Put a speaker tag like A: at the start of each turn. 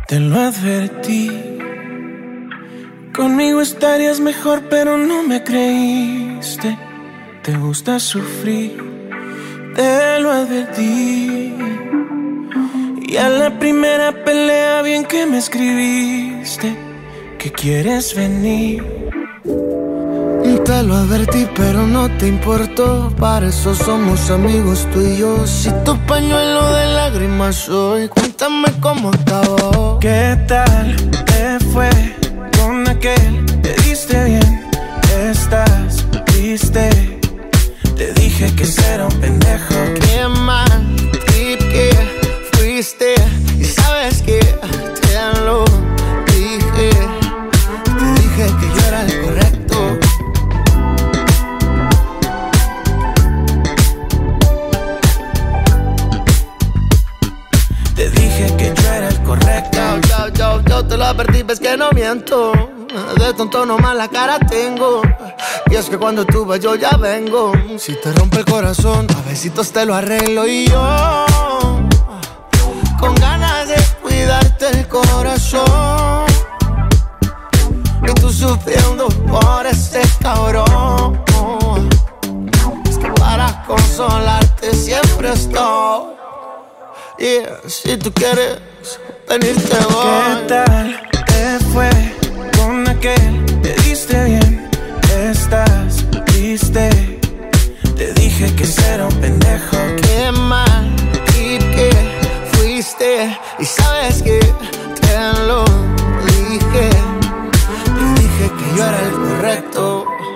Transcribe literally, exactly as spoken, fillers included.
A: Te lo advertí. Conmigo estarías mejor, pero no me creíste. Te gusta sufrir, te lo advertí. Y a la primera pelea bien que me escribiste que quieres venir.
B: Te lo advertí, pero no te importó. Para eso somos amigos tú y yo. Si tu pañuelo de lágrimas soy, cuéntame cómo acabó.
A: ¿Qué tal te fue con aquel? Te diste bien, estás triste. Te dije que era un pendejo.
B: Qué mal trip que fuiste. Y sabes que te lo dije. Te dije que yo era el correcto.
A: Te dije que yo era el correcto.
B: Yo, yo, yo te lo advertí, ves que no miento. De tonto nomás la cara tengo. Y es que cuando tú vas yo ya vengo. Si te rompe el corazón, a besitos te lo arreglo. Y yo, con ganas de cuidarte el corazón. Y tú sufriendo por ese cabrón. Es que para consolarte siempre estoy. Yeah, si tú quieres venirte voy.
A: ¿Qué tal te fue con aquel? Te diste bien, estás triste. Te dije que era un pendejo.
B: Qué mal y que fuiste. Y sabes que te lo dije. Te dije que yo era el correcto.